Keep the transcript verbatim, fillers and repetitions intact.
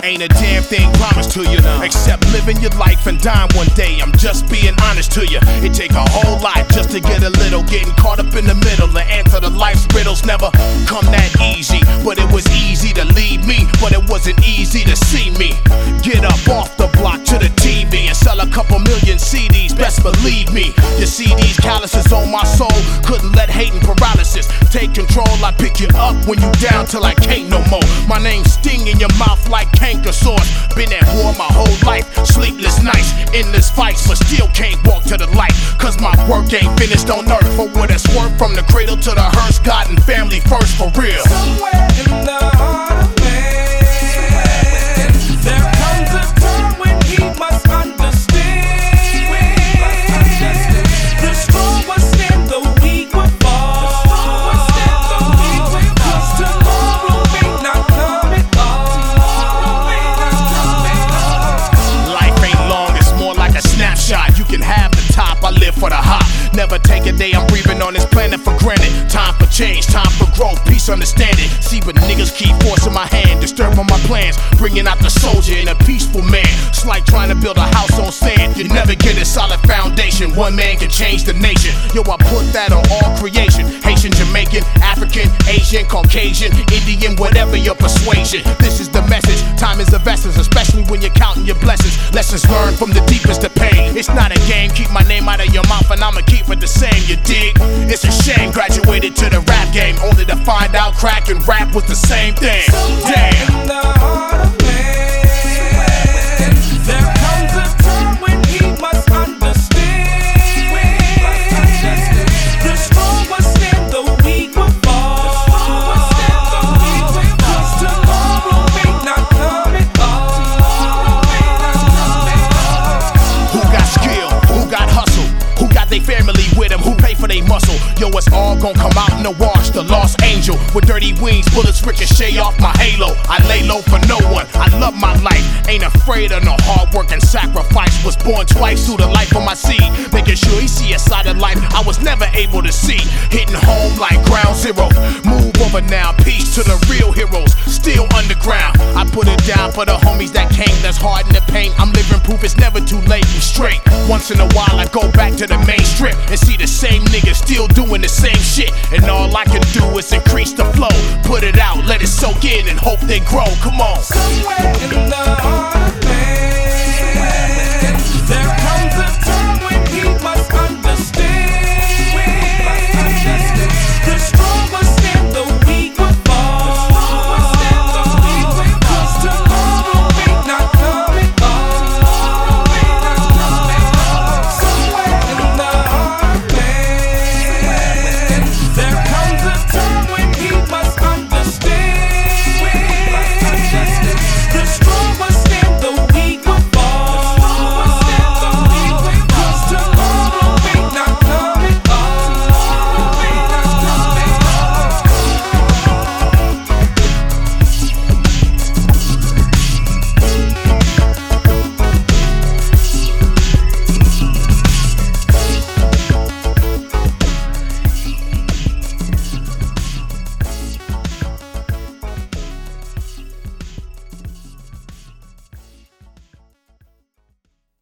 Ain't a damn thing promised to you, except living your life and dying one day. I'm just being honest to you. It take a whole lot just to get a little. Getting caught up in the middle and answer the life's riddles never come that easy. But it was easy to leave me, but it wasn't easy to see me get up off the block to the T V and sell a couple million C Ds, best believe me. You see these calluses on my soul, couldn't let hate and paralysis take control. I pick you up when you down till I can't no more. My name sting in your mouth like canker sores. Been at war my whole life, sleepless nights, endless fights, but still can't walk to the light. Cause my work ain't finished on earth. For what it's worth, from the cradle to the hearse, God and family first for real. Somewhere in the heart of man, there comes a time when he must understand. The strong will stand, the weak will fall. Cause tomorrow may not come at all. Life ain't long, it's more like a snapshot. You can have the top, I live for the hop. Never take a day I'm breathing on this planet for granted. Time for change, time for growth, peace, understanding. See, but niggas keep forcing my hand, disturbing my plans, bringing out the soldier in a peaceful man. It's like trying to build a house on sand. You never get a solid foundation. One man can change the nation. Yo, I put that on all creation. Haitian, Jamaican, African, Asian, Caucasian, Indian, whatever your persuasion. This is the message. Time is of essence, especially when you're counting your blessings. Lessons learned from the deepest of pain. It's not a game. Keep my name out of your mouth and I'ma keep it the same, you dig? It's a shame, graduated to the rap game, only to find out crack and rap was the same thing. Damn. In the heart of man, there comes a time when he must understand. The strong will stand, the weak will fall. Cause tomorrow may not come at all. Who got skill? Who got hustle? Who got they family with them? Who pay for they muscle? Yo, it's all gon' come out in the wash. The lost angel with dirty wings, bullets ricochet off my halo. I lay low for no one. I love my life, ain't afraid of no hard work and sacrifice. Was born twice through the life of my seed, making sure he see a side of life I was never able to see. Hitting home like ground zero. Move over now, peace to the real heroes, still underground. I put it down for the homies that came, that's hard in the pain. I'm living proof it's never too late and straight. Once in a while I go back to the main strip and see the same niggas still doing the same shit. And all I can do is increase the flow, put it out, let it soak in and hope they grow. Come on. Somewhere in the heart of